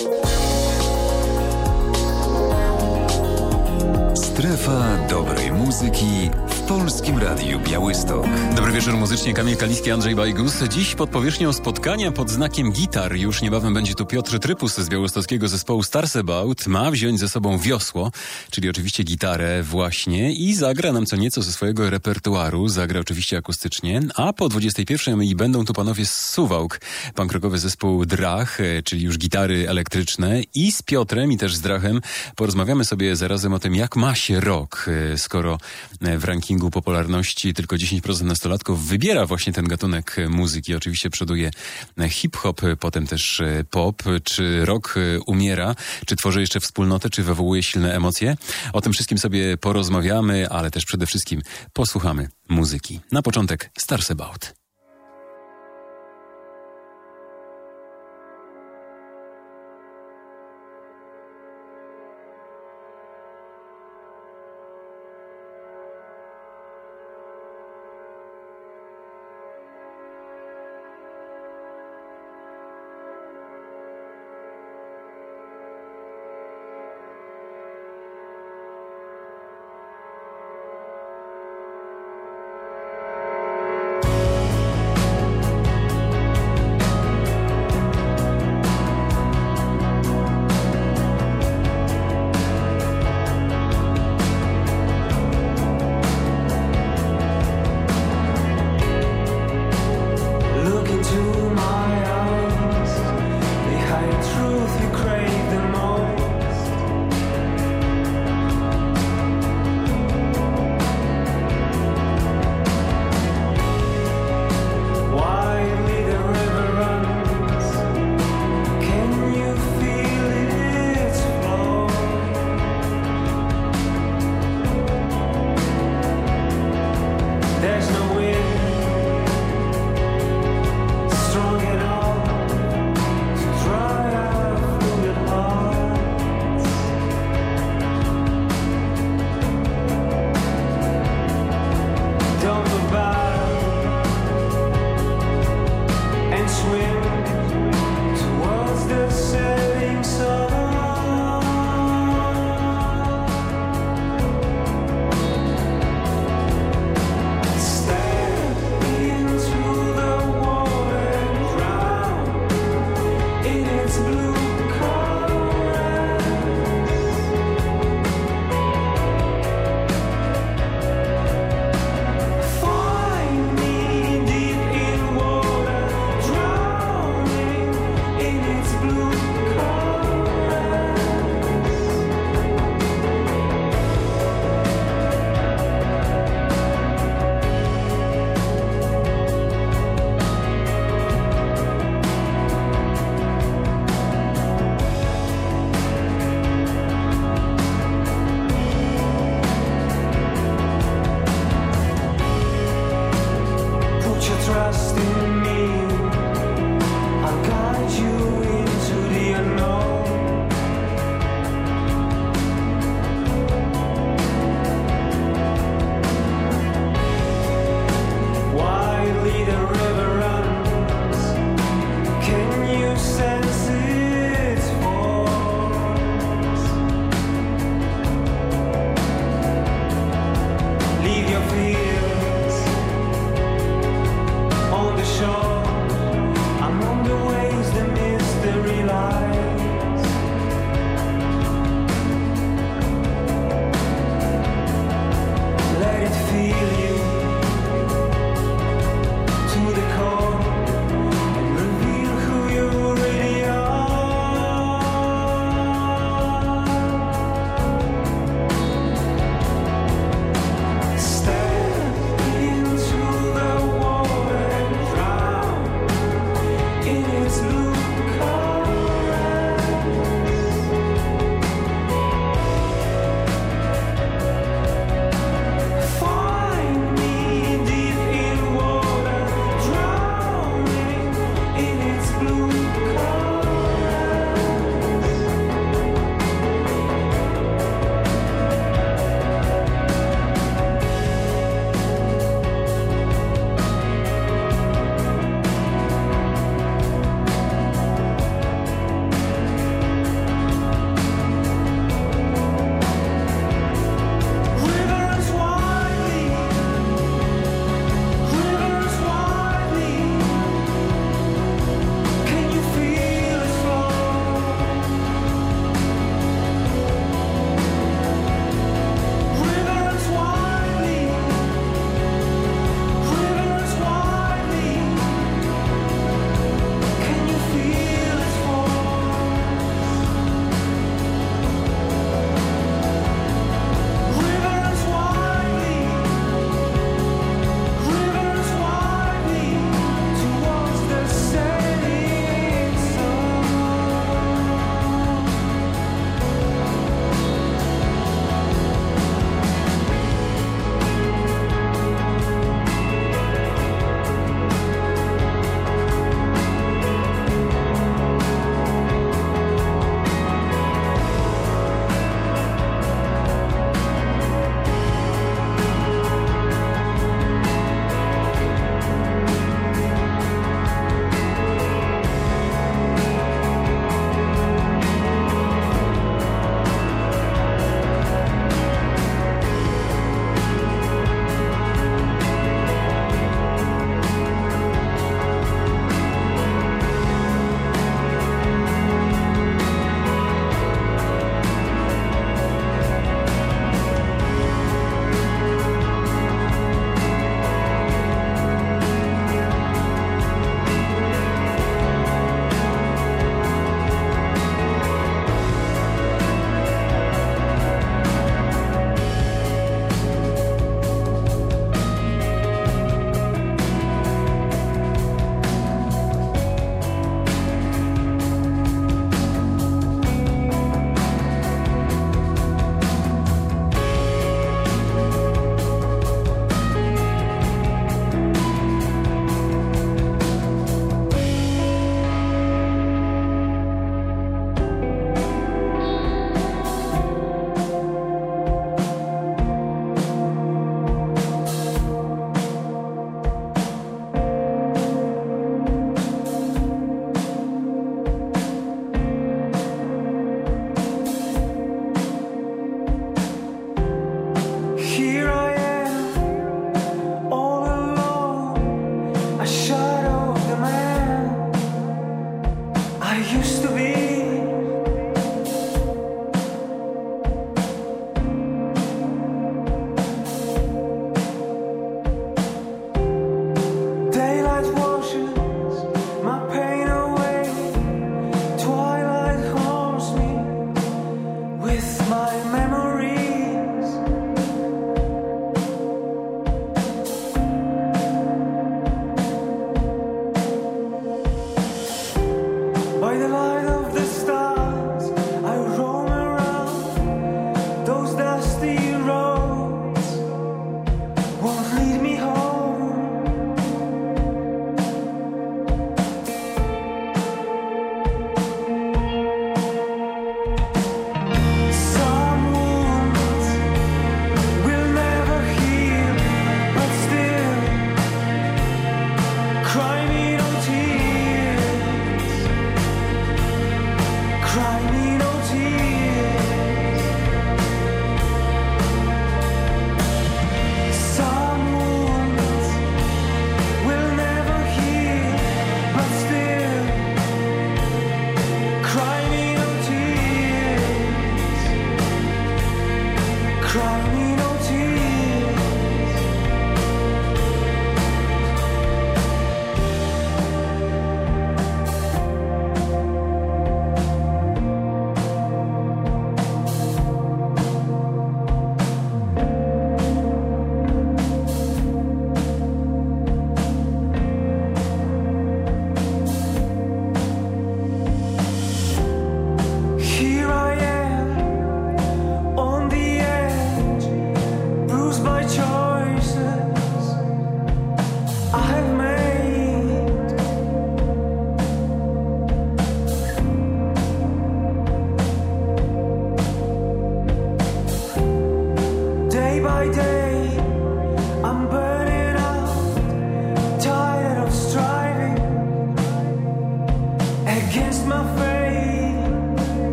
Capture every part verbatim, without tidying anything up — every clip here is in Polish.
Strefa dobrej muzyki w Polskim Radiu Białystok. Dobry wieczór muzycznie, Kamil Kaliski, Andrzej Bajgus. Dziś pod powierzchnią spotkania pod znakiem gitar. Już niebawem będzie tu Piotr Trypus z białostockiego zespołu Stars About. Ma wziąć ze sobą wiosło, czyli oczywiście gitarę właśnie i zagra nam co nieco ze swojego repertuaru. Zagra oczywiście akustycznie, a po dwudziestej pierwszej będą tu panowie z Suwałk, punkrockowy zespół Drach, czyli już gitary elektryczne, i z Piotrem i też z Drachem porozmawiamy sobie zarazem o tym, jak ma się rock, skoro w rankingu popularności tylko dziesięć procent nastolatków wybiera właśnie ten gatunek muzyki. Oczywiście przoduje hip-hop, potem też pop. Czy rock umiera? Czy tworzy jeszcze wspólnotę? Czy wywołuje silne emocje? O tym wszystkim sobie porozmawiamy, ale też przede wszystkim posłuchamy muzyki. Na początek Stars About.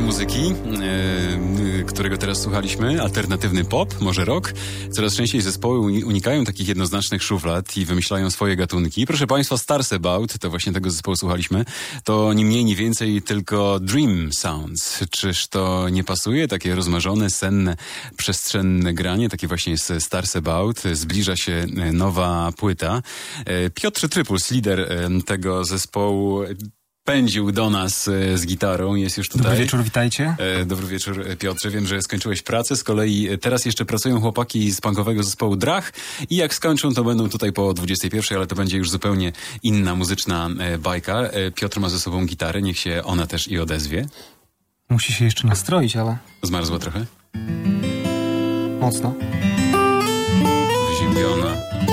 muzyki, e, którego teraz słuchaliśmy, alternatywny pop, może rock. Coraz częściej zespoły unikają takich jednoznacznych szuflad i wymyślają swoje gatunki. Proszę Państwa, Stars About, to właśnie tego zespołu słuchaliśmy, to ni mniej, ni więcej tylko Dream Sounds. Czyż to nie pasuje? Takie rozmarzone, senne, przestrzenne granie, takie właśnie jest Stars About. Zbliża się nowa płyta. E, Piotr Trypuls, lider e, tego zespołu, pędził do nas e, z gitarą, jest już tutaj. Dobry wieczór, witajcie. E, dobry wieczór, Piotrze. Wiem, że skończyłeś pracę, z kolei teraz jeszcze pracują chłopaki z punkowego zespołu Drach i jak skończą, to będą tutaj po dwudziestej pierwszej, ale to będzie już zupełnie inna muzyczna e, bajka. E, Piotr ma ze sobą gitarę, niech się ona też i odezwie. Musi się jeszcze nastroić, ale... Zmarzła trochę? Mocno. Wyziębiona.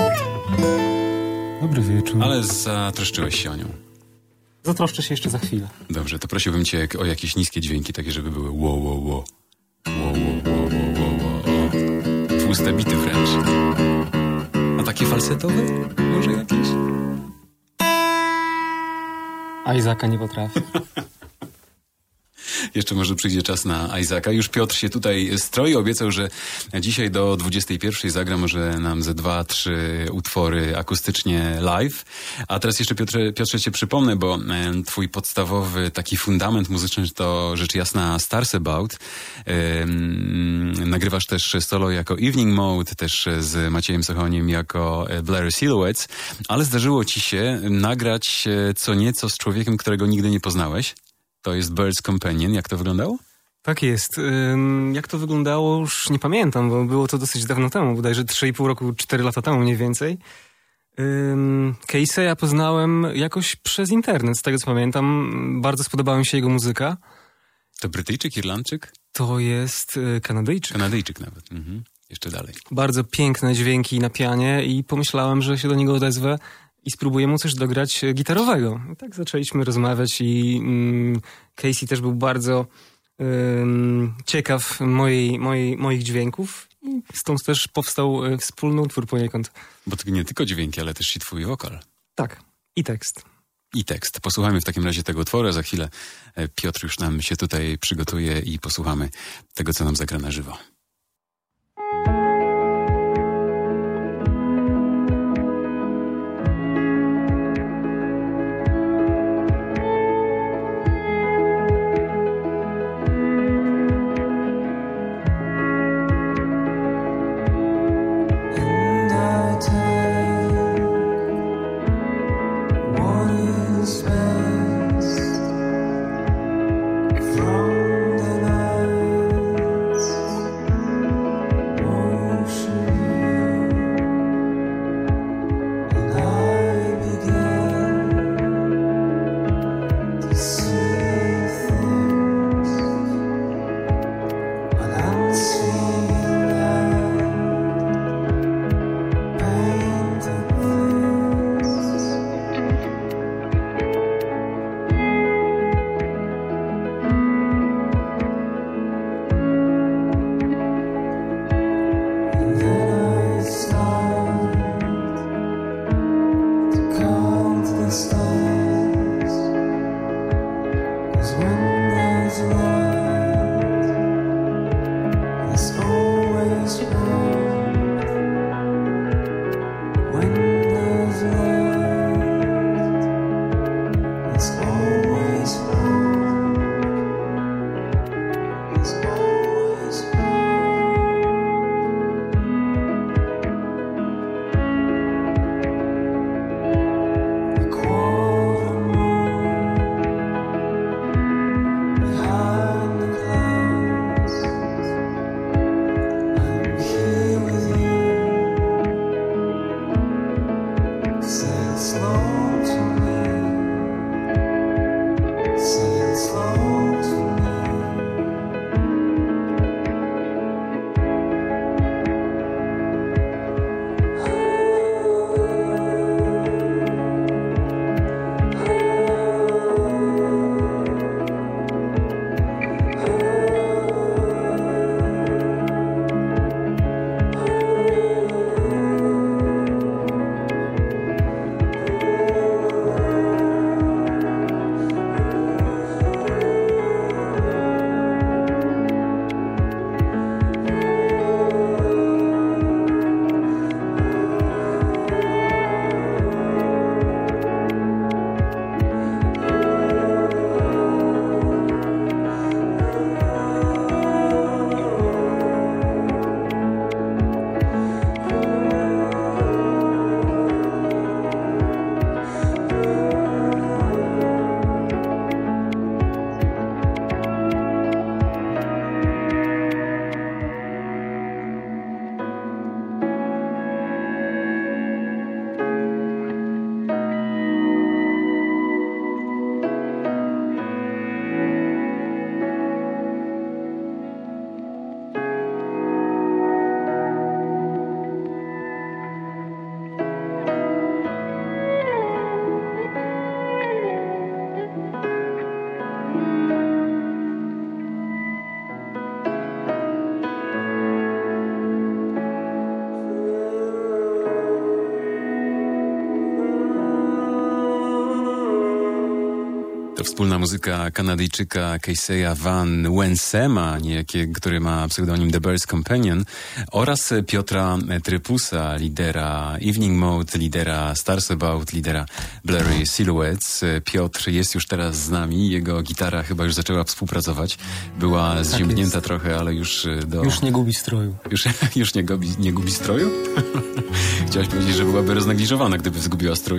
Dobry wieczór. Ale zatroszczyłeś się o nią. Zatroszczę się jeszcze za chwilę. Dobrze, to prosiłbym cię o jakieś niskie dźwięki, takie, żeby były wow, wow, wow. Wow, wow, wow, wow, wow, wow. Tłuste bity wręcz. A takie falsetowe? Może jakieś? Isaaca nie potrafi. Jeszcze może przyjdzie czas na Isaaca. Już Piotr się tutaj stroi. Obiecał, że dzisiaj do dwudziestej pierwszej zagra może nam ze dwa, trzy utwory akustycznie live. A teraz jeszcze Piotrze, Piotrze cię przypomnę, bo e, twój podstawowy taki fundament muzyczny to rzecz jasna Stars About. E, nagrywasz też solo jako Evening Mode, też z Maciejem Sochoniem jako Blurry Silhouettes, ale zdarzyło ci się nagrać co nieco z człowiekiem, którego nigdy nie poznałeś. To jest Birds Companion. Jak to wyglądało? Tak jest. Ym, jak to wyglądało już nie pamiętam, bo było to dosyć dawno temu, bodajże trzy i pół roku, cztery lata temu mniej więcej. Ym, Casey'a ja poznałem jakoś przez internet, z tego co pamiętam. Bardzo spodobała mi się jego muzyka. To Brytyjczyk, Irlandczyk? To jest y, Kanadyjczyk. Kanadyjczyk nawet. Mhm. Jeszcze dalej. Bardzo piękne dźwięki na pianie i pomyślałem, że się do niego odezwę i spróbuję mu coś dograć gitarowego. I tak zaczęliśmy rozmawiać i mm, Casey też był bardzo ym, ciekaw mojej, mojej, moich dźwięków i stąd też powstał y, wspólny utwór poniekąd. Bo to nie tylko dźwięki, ale też i twój wokal. Tak, i tekst. I tekst. Posłuchajmy w takim razie tego utworu, a za chwilę Piotr już nam się tutaj przygotuje i posłuchamy tego, co nam zagra na żywo. From the night wspólna muzyka Kanadyjczyka Casey'a Van Wensema, niejakie, który ma pseudonim The Bear's Companion, oraz Piotra Trypusa, lidera Evening Mode, lidera Stars About, lidera Blurry Silhouettes. Piotr jest już teraz z nami, jego gitara chyba już zaczęła współpracować. Była zziębnięta tak trochę, ale już do... Już nie gubi stroju. Już, już nie, gubi, nie gubi stroju? Chciałaś powiedzieć, że byłaby roznegliżowana, gdyby zgubiła strój.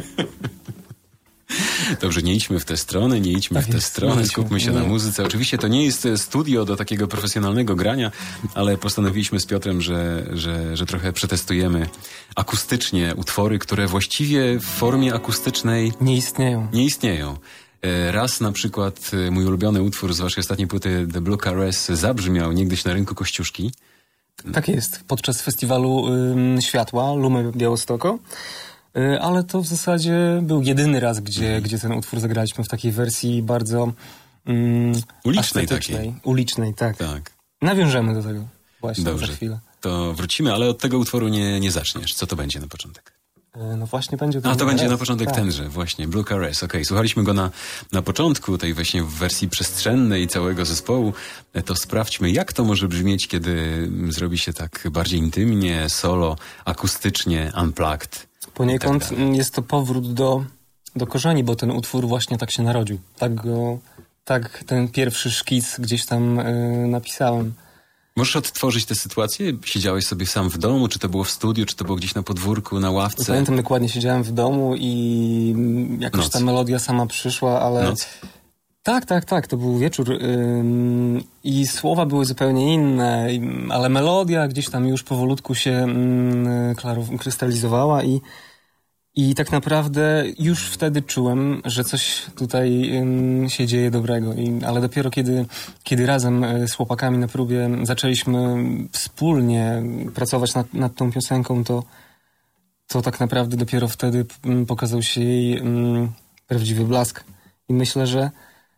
Dobrze, nie idźmy w tę stronę, nie idźmy tak w tę stronę, skupmy się nie. na muzyce. Oczywiście to nie jest studio do takiego profesjonalnego grania, ale postanowiliśmy z Piotrem, że, że, że trochę przetestujemy akustycznie utwory, które właściwie w formie akustycznej nie istnieją. Nie istnieją. Raz na przykład mój ulubiony utwór z waszej ostatniej płyty The Blue Caress zabrzmiał niegdyś na rynku Kościuszki. Tak jest, podczas festiwalu y, Światła Lumy Białostoko. Ale to w zasadzie był jedyny raz, gdzie, mhm. gdzie ten utwór zagraliśmy w takiej wersji bardzo um, ulicznej takiej. Ulicznej, tak. tak. Nawiążemy do tego właśnie Dobrze. za chwilę. To wrócimy, ale od tego utworu nie, nie zaczniesz. Co to będzie na początek? No właśnie będzie... A to będzie raz. na początek tak. tenże, właśnie, Blue Caress. Okej, okay. Słuchaliśmy go na, na początku, tej właśnie w wersji przestrzennej całego zespołu. To sprawdźmy, jak to może brzmieć, kiedy zrobi się tak bardziej intymnie, solo, akustycznie, unplugged. Poniekąd tak jest to powrót do, do korzeni, bo ten utwór właśnie tak się narodził. Tak go, tak ten pierwszy szkic gdzieś tam yy, napisałem. Możesz odtworzyć tę sytuację? Siedziałeś sobie sam w domu, czy to było w studiu, czy to było gdzieś na podwórku, na ławce? Pamiętam dokładnie, siedziałem w domu i jakoś Noc. ta melodia sama przyszła, ale... Noc. Tak, tak, tak, to był wieczór yy, i słowa były zupełnie inne, yy, ale melodia gdzieś tam już powolutku się yy, klarow- krystalizowała i, i tak naprawdę już wtedy czułem, że coś tutaj yy, się dzieje dobrego, I, ale dopiero kiedy, kiedy razem yy, z chłopakami na próbie zaczęliśmy wspólnie pracować nad, nad tą piosenką, to, to tak naprawdę dopiero wtedy yy, pokazał się jej yy, prawdziwy blask i myślę, że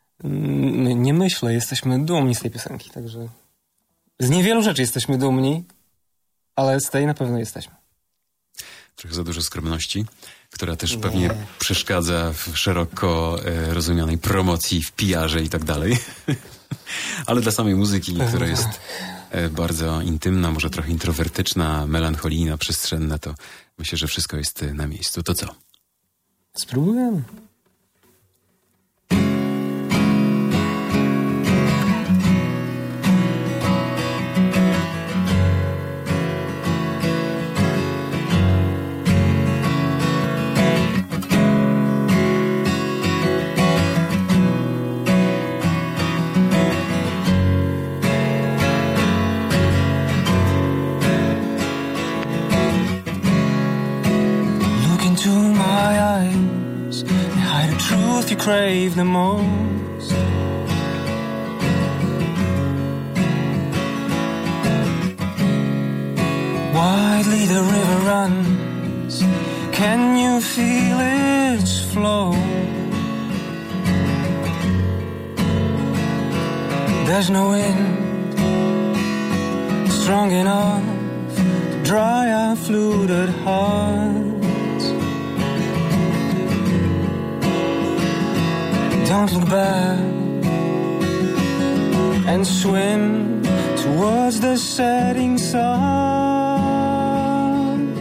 Nie myślę, jesteśmy dumni z tej piosenki, także z niewielu rzeczy jesteśmy dumni, ale z tej na pewno jesteśmy. Trochę za dużo skromności, która też Nie. pewnie przeszkadza w szeroko e, rozumianej promocji, w P R ze i tak dalej. Ale dla samej muzyki, pewnie która jest e, bardzo intymna, może trochę introwertyczna, melancholijna, przestrzenna, to myślę, że wszystko jest na miejscu. To co? Spróbujemy. You crave the most. Widely the river runs. Can you feel its flow? There's no wind strong enough to dry our fluted hearts. Don't look back and swim towards the setting sun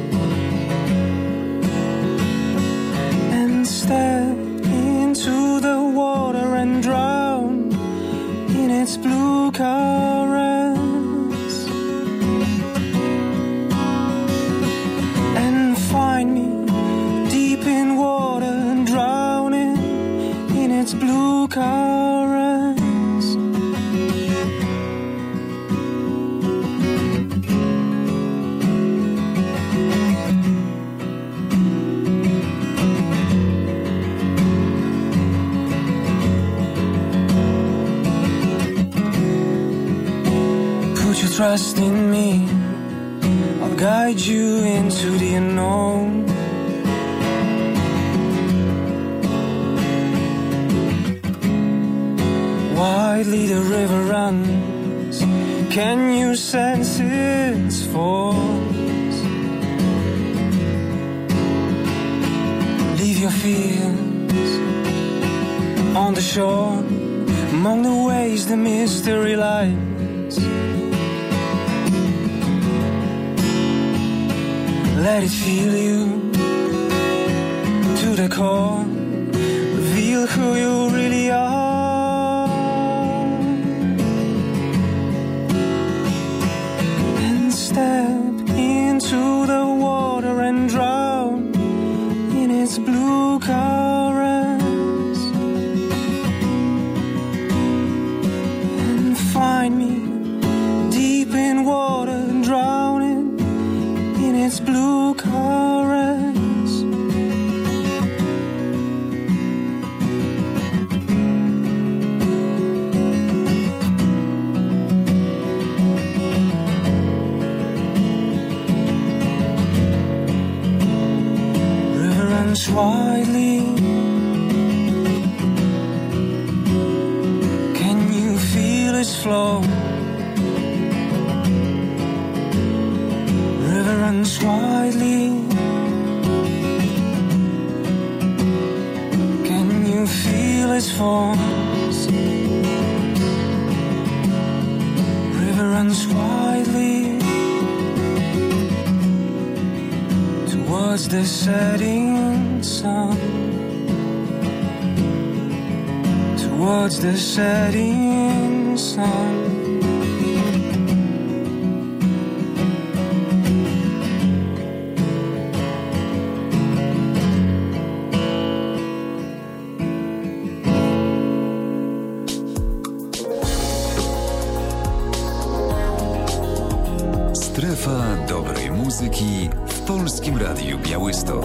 and step into the water and drown in its blue currents and find me deep in water and drowning in its blue currents. Put your trust in me, I'll guide you into the unknown. Widely the river runs. Can you sense its force? Leave your fears On the shore, among the waves, the mystery lies. Let it feel you to the core. Reveal who you really are. And step into the water and drown in its blue currents. And find me deep in water, drowning in its blue currents. Widely, can you feel its flow? River runs widely, can you feel its force? River runs widely towards the setting sun, towards the setting sun. Strefa dobrej muzyki w Polskim Radiu Białystok.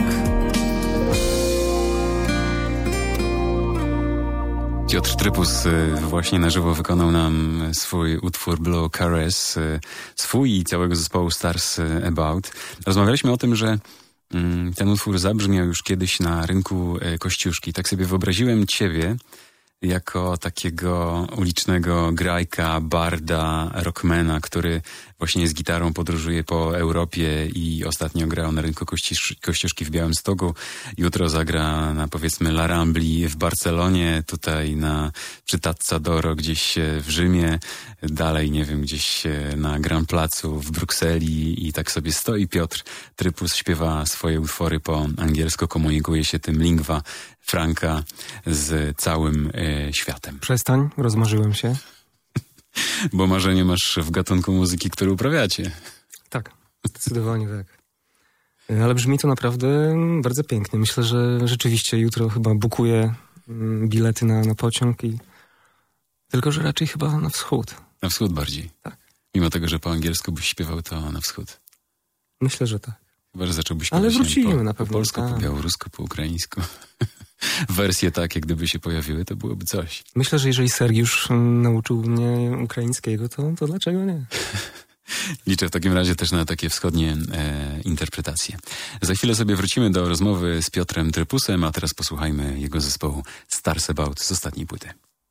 Piotr Trypus właśnie na żywo wykonał nam swój utwór Blue Caress, swój i całego zespołu Stars About. Rozmawialiśmy o tym, że ten utwór zabrzmiał już kiedyś na rynku Kościuszki. Tak sobie wyobraziłem ciebie jako takiego ulicznego grajka, barda, rockmana, który właśnie z gitarą podróżuje po Europie i ostatnio grał na rynku Kościusz, Kościuszki w Białymstoku. Jutro zagra na, powiedzmy, La Rambli w Barcelonie, tutaj na przy Tazzadoro gdzieś w Rzymie, dalej, nie wiem, gdzieś na Grand Placu w Brukseli i tak sobie stoi Piotr Trypus, śpiewa swoje utwory po angielsku, komunikuje się tym lingua franca z całym e, światem. Przestań, rozmarzyłem się. Bo marzenie masz w gatunku muzyki, który uprawiacie. Tak, zdecydowanie tak. Ale brzmi to naprawdę bardzo pięknie. Myślę, że rzeczywiście jutro chyba bukuję bilety na, na pociąg i tylko, że raczej chyba na wschód. Na wschód bardziej? Tak. Mimo tego, że po angielsku byś śpiewał, to na wschód. Myślę, że tak. Chyba, że zacząłbyś śpiewać. Ale wrócimy po, na pewno. Po polsku, tak. Po białorusku, po ukraińsku. Wersje takie, gdyby się pojawiły, to byłoby coś. Myślę, że jeżeli Sergiusz nauczył mnie ukraińskiego, to, to dlaczego nie? Liczę w takim razie też na takie wschodnie e, interpretacje. Za chwilę sobie wrócimy do rozmowy z Piotrem Trypusem, a teraz posłuchajmy jego zespołu Stars About z ostatniej płyty.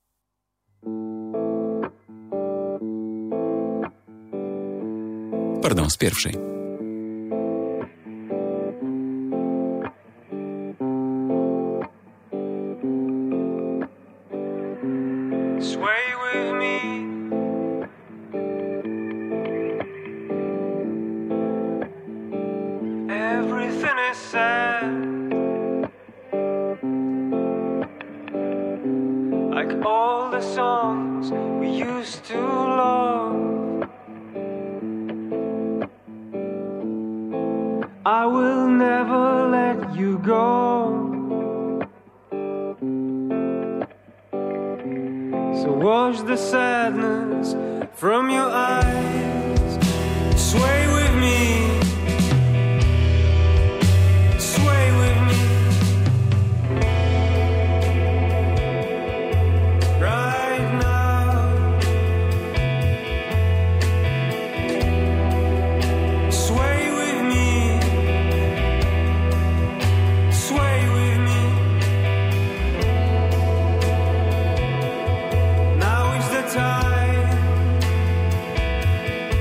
Pardon, z pierwszej. Sway with me. Everything is sad, like all the songs we used to love. I will never let you go. So wash the sadness from your eyes. Sway with me. Sway with me. Right now. Sway with me. Sway with me. Now is the time.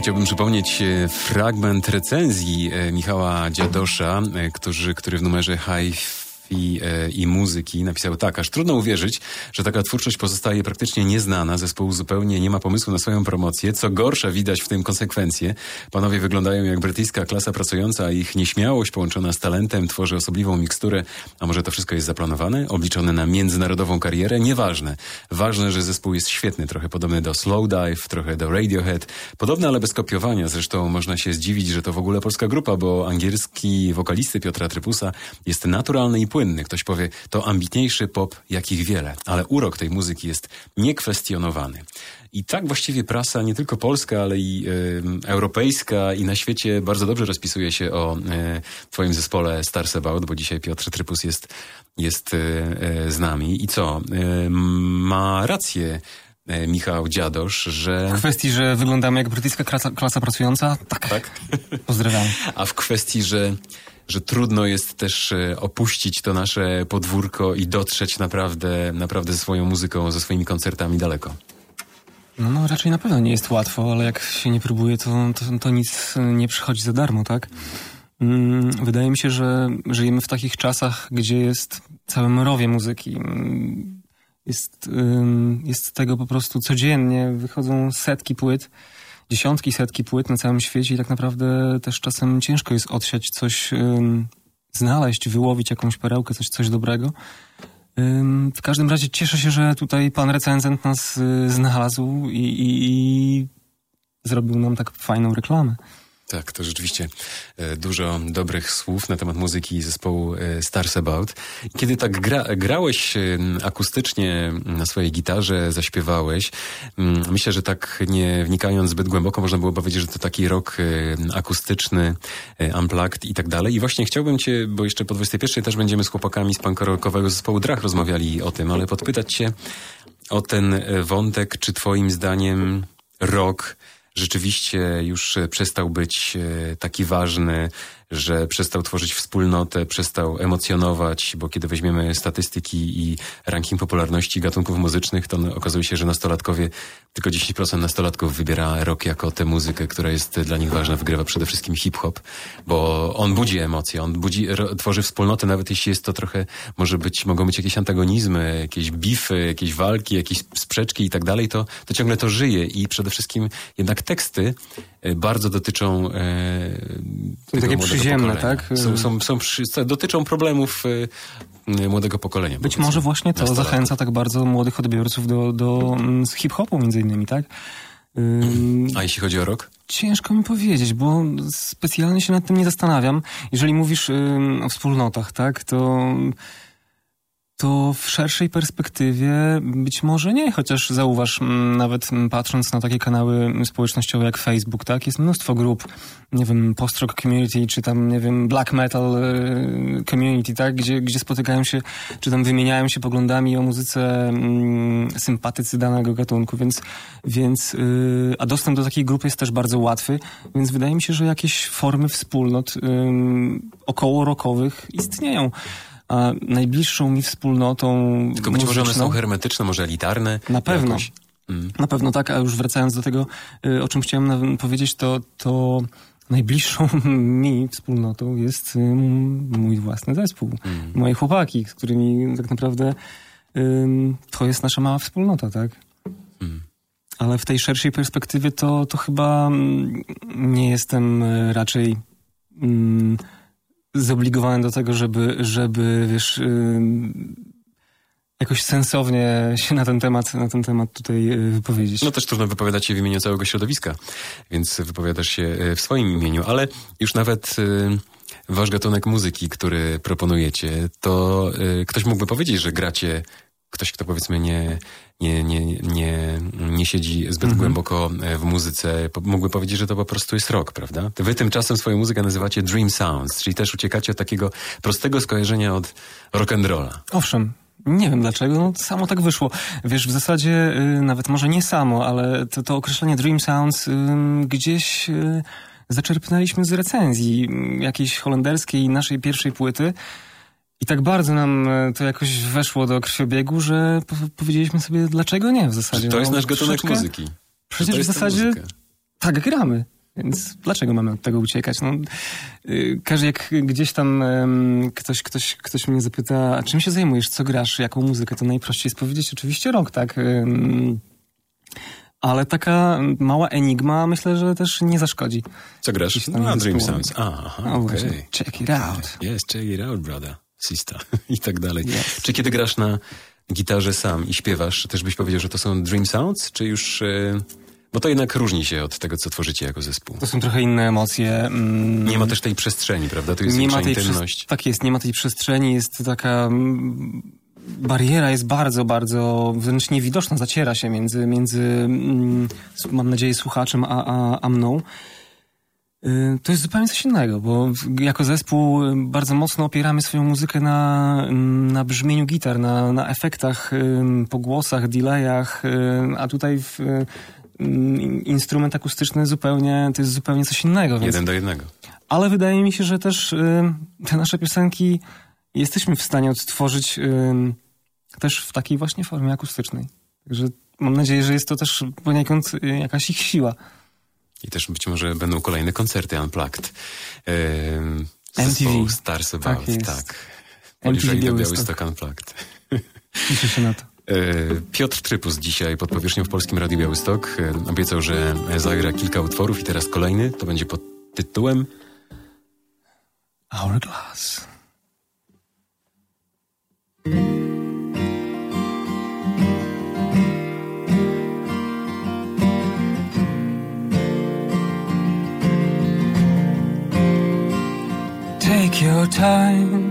chciałbym przypomnieć fragment recenzji Michała Dziadosza, który, który w numerze Hi-Fi I, i muzyki napisał tak: aż trudno uwierzyć, że taka twórczość pozostaje praktycznie nieznana, zespół zupełnie nie ma pomysłu na swoją promocję, co gorsza widać w tym konsekwencje. Panowie wyglądają jak brytyjska klasa pracująca, a ich nieśmiałość połączona z talentem tworzy osobliwą miksturę. A może to wszystko jest zaplanowane? Obliczone na międzynarodową karierę? Nieważne. Ważne, że zespół jest świetny, trochę podobny do Slowdive, trochę do Radiohead. Podobny, ale bez kopiowania. Zresztą można się zdziwić, że to w ogóle polska grupa, bo angielski wokalisty Piotra Trypusa jest naturalny i płynny. Ktoś powie, to ambitniejszy pop, jakich wiele, ale urok tej muzyki jest niekwestionowany. I tak właściwie prasa, nie tylko polska, ale i e, europejska i na świecie bardzo dobrze rozpisuje się o e, twoim zespole Stars About, bo dzisiaj Piotr Trypus jest, jest e, e, z nami. I co? E, ma rację e, Michał Dziadosz, że... W kwestii, że wyglądamy jak brytyjska klasa, klasa pracująca? Tak. Tak? Pozdrawiam. A w kwestii, że że trudno jest też opuścić to nasze podwórko i dotrzeć naprawdę, naprawdę ze swoją muzyką, ze swoimi koncertami daleko. No, no raczej na pewno nie jest łatwo, ale jak się nie próbuje, to, to, to nic nie przychodzi za darmo, tak? Mm, wydaje mi się, że żyjemy w takich czasach, gdzie jest całe mrowie muzyki. Jest, jest tego po prostu codziennie, wychodzą setki płyt, dziesiątki, setki płyt na całym świecie i tak naprawdę też czasem ciężko jest odsiać coś, ym, znaleźć, wyłowić jakąś perełkę, coś, coś dobrego. Ym, w każdym razie cieszę się, że tutaj pan recenzent nas y, znalazł i, i, i zrobił nam tak fajną reklamę. Tak, to rzeczywiście e, dużo dobrych słów na temat muzyki zespołu e, Stars About. Kiedy tak gra, grałeś e, akustycznie na swojej gitarze, zaśpiewałeś, m, myślę, że tak nie wnikając zbyt głęboko, można było powiedzieć, że to taki rock e, akustyczny, e, unplugged i tak dalej. I właśnie chciałbym cię, bo jeszcze po dwudziestej pierwszej też będziemy z chłopakami z punk rockowego zespołu Drach rozmawiali o tym, ale podpytać cię o ten wątek, czy twoim zdaniem rock rzeczywiście już przestał być taki ważny, że przestał tworzyć wspólnotę, przestał emocjonować, bo kiedy weźmiemy statystyki i ranking popularności gatunków muzycznych, to okazuje się, że nastolatkowie, tylko dziesięć procent nastolatków wybiera rock jako tę muzykę, która jest dla nich ważna. Wygrywa przede wszystkim hip-hop, bo on budzi emocje, on budzi, ro, tworzy wspólnotę, nawet jeśli jest to trochę, może być, mogą być jakieś antagonizmy, jakieś bify, jakieś walki, jakieś sprzeczki i tak dalej, to, to ciągle to żyje i przede wszystkim jednak teksty bardzo dotyczą e, są takie przyziemne, tak? Są, są, są przy, dotyczą problemów e, młodego pokolenia. Być może właśnie to zachęca tak bardzo młodych odbiorców do, do hip-hopu między innymi, tak? Ym, A jeśli chodzi o rock? Ciężko mi powiedzieć, bo specjalnie się nad tym nie zastanawiam. Jeżeli mówisz ym, o wspólnotach, tak, to... to w szerszej perspektywie być może nie, chociaż zauważ, nawet patrząc na takie kanały społecznościowe jak Facebook, tak, jest mnóstwo grup, nie wiem, post-rock community, czy tam, nie wiem, black metal community, tak, gdzie, gdzie spotykają się, czy tam wymieniają się poglądami o muzyce mm, sympatycy danego gatunku, więc, więc yy, a dostęp do takiej grupy jest też bardzo łatwy, więc wydaje mi się, że jakieś formy wspólnot yy, około rockowych istnieją. A najbliższą mi wspólnotą tylko być może one są hermetyczne, może elitarne. Na pewno. Mm. Na pewno tak, a już wracając do tego, o czym chciałem powiedzieć, to, to najbliższą mi wspólnotą jest mój własny zespół. Mm. Moje chłopaki, z którymi tak naprawdę to jest nasza mała wspólnota, tak? Mm. Ale w tej szerszej perspektywie to, to chyba nie jestem raczej... Mm, zobligowany do tego, żeby, żeby wiesz, yy, jakoś sensownie się na ten temat, na ten temat tutaj yy, wypowiedzieć. No też trudno wypowiadać się w imieniu całego środowiska, więc wypowiadasz się w swoim imieniu, ale już nawet yy, wasz gatunek muzyki, który proponujecie, to yy, ktoś mógłby powiedzieć, że gracie, ktoś, kto powiedzmy nie, nie, nie, nie, nie siedzi zbyt mhm. głęboko w muzyce, mógłby powiedzieć, że to po prostu jest rock, prawda? Wy tymczasem swoją muzykę nazywacie Dream Sounds, czyli też uciekacie od takiego prostego skojarzenia od rock'n'rolla. Owszem. Nie wiem dlaczego, no samo tak wyszło. Wiesz, w zasadzie y, nawet może nie samo, ale to, to określenie Dream Sounds y, gdzieś y, zaczerpnęliśmy z recenzji y, jakiejś holenderskiej naszej pierwszej płyty. I tak bardzo nam to jakoś weszło do krwiobiegu, że po- powiedzieliśmy sobie, dlaczego nie w zasadzie. To jest no, nasz gatunek muzyki. Przecież w zasadzie tak gramy. Więc dlaczego mamy od tego uciekać? No, yy, każdy jak gdzieś tam yy, ktoś, ktoś, ktoś mnie zapyta, a czym się zajmujesz, co grasz, jaką muzykę, to najprościej jest powiedzieć oczywiście rock, tak? Yy, ale taka mała enigma myślę, że też nie zaszkodzi. Co grasz? No, Dream Sounds. A, aha, no, okej. Okay. Check it out. Yes, check it out, brother. Sista. I tak dalej. Yes. Czy kiedy grasz na gitarze sam i śpiewasz, też byś powiedział, że to są Dream Sounds? Czy już... Yy... Bo to jednak różni się od tego, co tworzycie jako zespół. To są trochę inne emocje. Mm. Nie ma też tej przestrzeni, prawda? To jest nie większa ma tej intymność. Przez... Tak jest, nie ma tej przestrzeni, jest taka... Bariera jest bardzo, bardzo wręcz niewidoczna, zaciera się między, między mam nadzieję, słuchaczem a, a, a mną. To jest zupełnie coś innego, bo jako zespół bardzo mocno opieramy swoją muzykę na, na brzmieniu gitar, na, na efektach, pogłosach, delayach, a tutaj w, instrument akustyczny zupełnie, to jest zupełnie coś innego. Więc... Jeden do jednego. Ale wydaje mi się, że też te nasze piosenki jesteśmy w stanie odtworzyć też w takiej właśnie formie akustycznej. Także mam nadzieję, że jest to też poniekąd jakaś ich siła. I też być może będą kolejne koncerty Unplugged. Yy, M T V. Stars About, tak. tak. Policzeli do Białystok Unplugged. Liczę się na to. Yy, Piotr Trypus dzisiaj pod powierzchnią w Polskim Radiu Białystok. Yy, obiecał, że zagra kilka utworów i teraz kolejny. To będzie pod tytułem Hourglass. Take your time.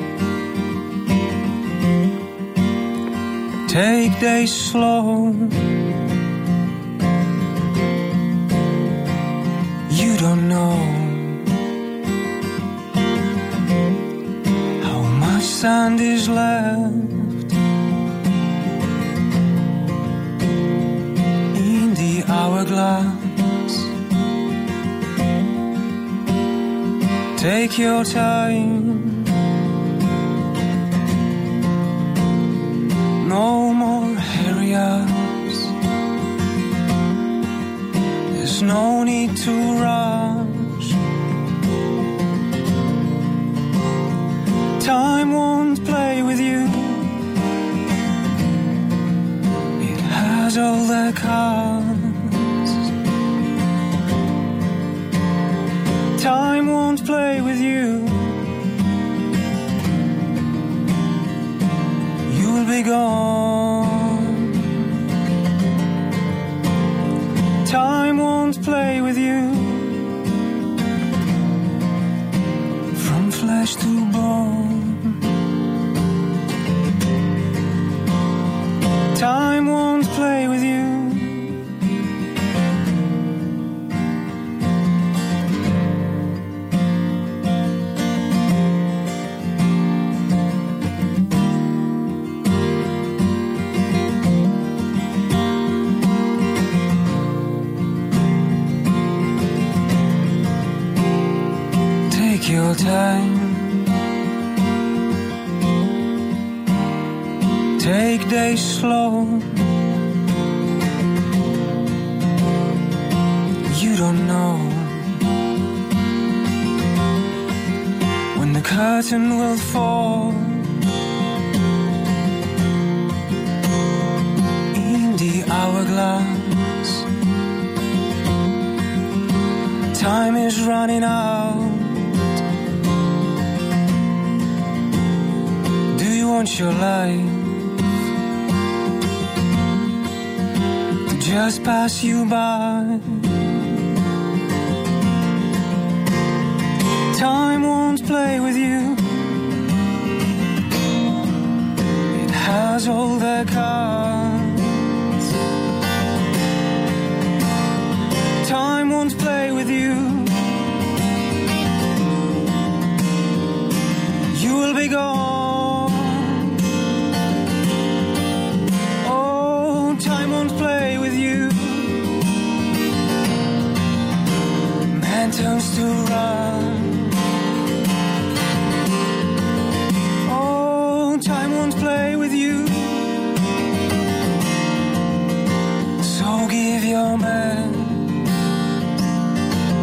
Take days slow. You don't know how much sand is left in the hourglass. Take your time. No more hurry-ups. There's no need to rush. Time won't play with you. It has all the cards. Time won't play with you. You'll be gone. Time won't play with you. From flesh to bone. Time won't play with you. Take your time. Take days slow. You don't know when the curtain will fall in the hourglass. Time is running out. Do you want your life to just pass you by? Time won't play with you. It has all the cards. Time won't play with you. You will be gone. Oh, time won't play with you. Man turns to run. Time won't play with you. So give your man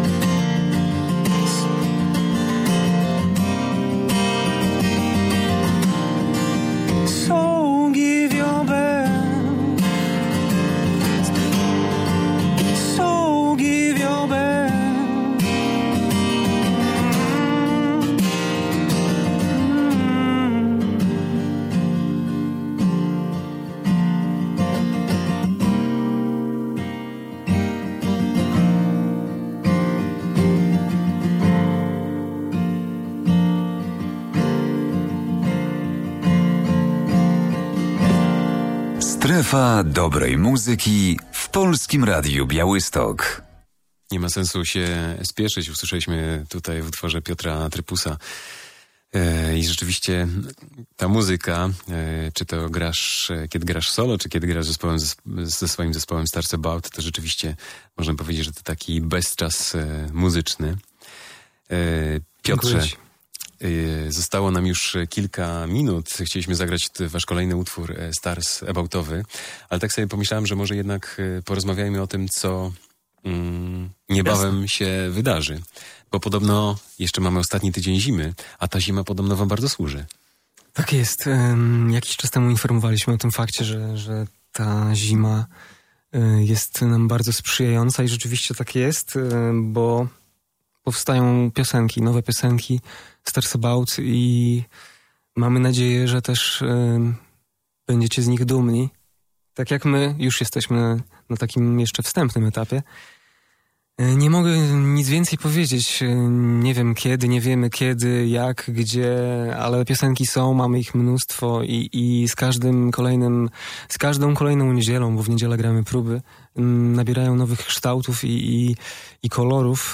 Strefa dobrej muzyki w Polskim Radiu Białystok. Nie ma sensu się spieszyć. Usłyszeliśmy tutaj w utworze Piotra Trypusa. E, I rzeczywiście ta muzyka, e, czy to grasz, kiedy grasz solo, czy kiedy grasz zespołem, ze swoim zespołem Stars About, to rzeczywiście można powiedzieć, że to taki bezczas e, muzyczny. E, Piotrze, e, zostało nam już kilka minut. Chcieliśmy zagrać wasz kolejny utwór e, Stars Aboutowy, ale tak sobie pomyślałem, że może jednak e, porozmawiajmy o tym, co mm, niebawem Jasne. się wydarzy. Bo podobno jeszcze mamy ostatni tydzień zimy, a ta zima podobno wam bardzo służy. Tak jest. Um, jakiś czas temu informowaliśmy o tym fakcie, że, że ta zima y, jest nam bardzo sprzyjająca i rzeczywiście tak jest, y, bo powstają piosenki, nowe piosenki Stars About i mamy nadzieję, że też y, będziecie z nich dumni. Tak jak my już jesteśmy na takim jeszcze wstępnym etapie. Nie mogę nic więcej powiedzieć. Nie wiem kiedy, nie wiemy kiedy, jak, gdzie, ale piosenki są, mamy ich mnóstwo i, i z każdym kolejnym, z każdą kolejną niedzielą, bo w niedzielę gramy próby, nabierają nowych kształtów i, i, i kolorów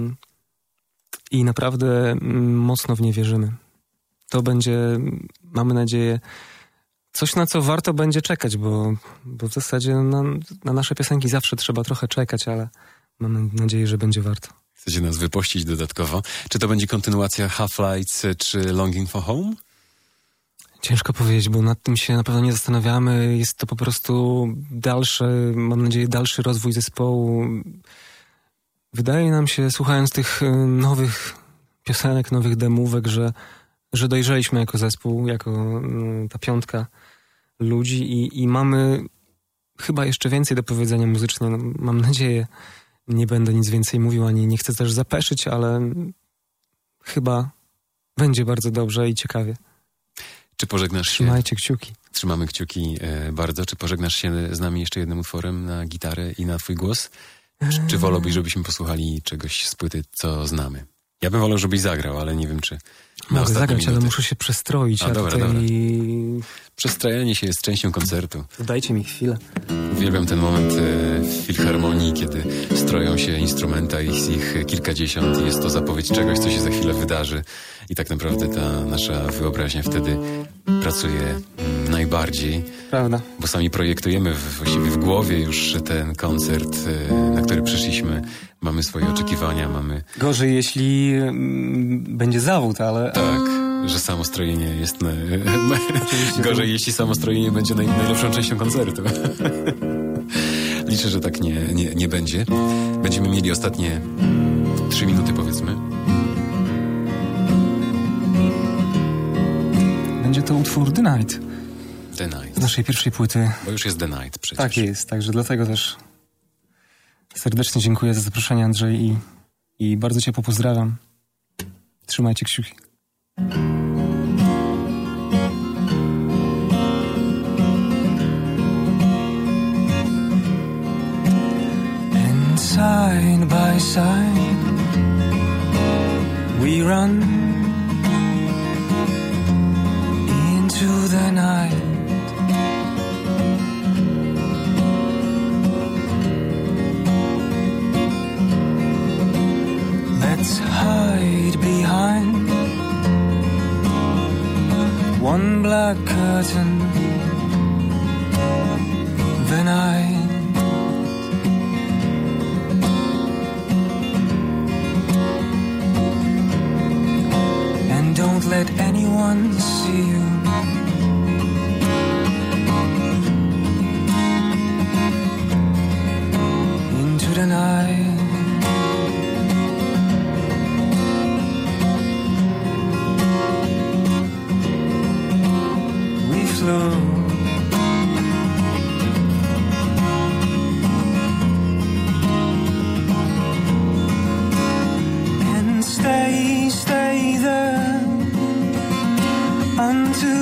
i naprawdę mocno w nie wierzymy. To będzie, mamy nadzieję, coś, na co warto będzie czekać, bo, bo w zasadzie na, na nasze piosenki zawsze trzeba trochę czekać, ale mamy nadzieję, że będzie warto. Chcecie nas wypuścić dodatkowo. Czy to będzie kontynuacja Half-Lights czy Longing for Home? Ciężko powiedzieć, bo nad tym się na pewno nie zastanawiamy. Jest to po prostu dalszy, mam nadzieję, dalszy rozwój zespołu. Wydaje nam się, słuchając tych nowych piosenek, nowych demówek, że, że dojrzeliśmy jako zespół, jako ta piątka ludzi i, i mamy chyba jeszcze więcej do powiedzenia muzycznie. No, mam nadzieję. Nie będę nic więcej mówił, ani nie chcę też zapeszyć, ale chyba będzie bardzo dobrze i ciekawie. Czy pożegnasz się... Trzymajcie kciuki. Trzymamy kciuki e, bardzo. Czy pożegnasz się z nami jeszcze jednym utworem na gitarę i na twój głos? Czy, czy wolałbyś, żebyśmy posłuchali czegoś z płyty, co znamy? Ja bym wolał, żebyś zagrał, ale nie wiem, czy... Mogę zagrać, minuty. Ale muszę się przestroić. A, a dobra, tutaj... dobra. Przestrajanie się jest częścią koncertu. Dajcie mi chwilę. Uwielbiam ten moment e, w filharmonii, kiedy stroją się instrumenta, jest ich kilkadziesiąt i jest to zapowiedź czegoś, co się za chwilę wydarzy. I tak naprawdę ta nasza wyobraźnia wtedy pracuje mm, najbardziej. Prawda. Bo sami projektujemy w, właściwie w głowie już ten koncert, e, na który przyszliśmy. Mamy swoje oczekiwania, mamy... Gorzej, jeśli mm, będzie zawód, ale... Tak. Że samostrojenie jest... Na... Gorzej, jeśli samostrojenie będzie naj... najlepszą częścią koncertu. Liczę, że tak nie, nie, nie będzie. Będziemy mieli ostatnie trzy minuty, powiedzmy. Będzie to utwór The Night. The Night. Z naszej pierwszej płyty. Bo już jest The Night przecież. Tak jest, także dlatego też serdecznie dziękuję za zaproszenie, Andrzej, i, i bardzo cię popozdrawiam. Trzymajcie kciuki. And side by side we run into the night. Let's hide behind one black curtain the night. And don't let anyone see you. Into the night. And stay, stay there until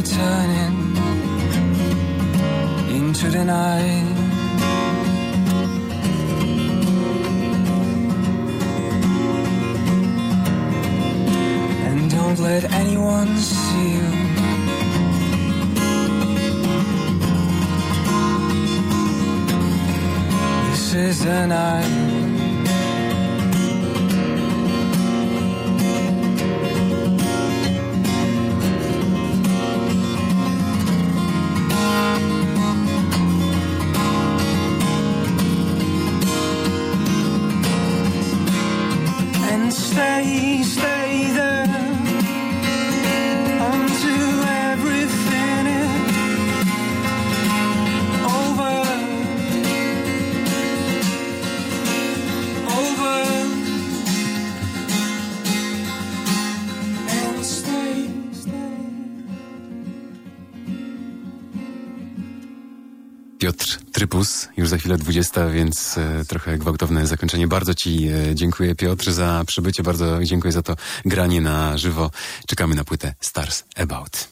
me turning into the night. And don't let anyone see you. This is the night. Stay, stay there until everything is over, over, and stay, stay. Piotr Trypus, już za chwilę dwudziesta, więc e, trochę gwałtowne zakończenie. Bardzo ci e, dziękuję, Piotr, za przybycie, bardzo dziękuję za to granie na żywo. Czekamy na płytę Stars About.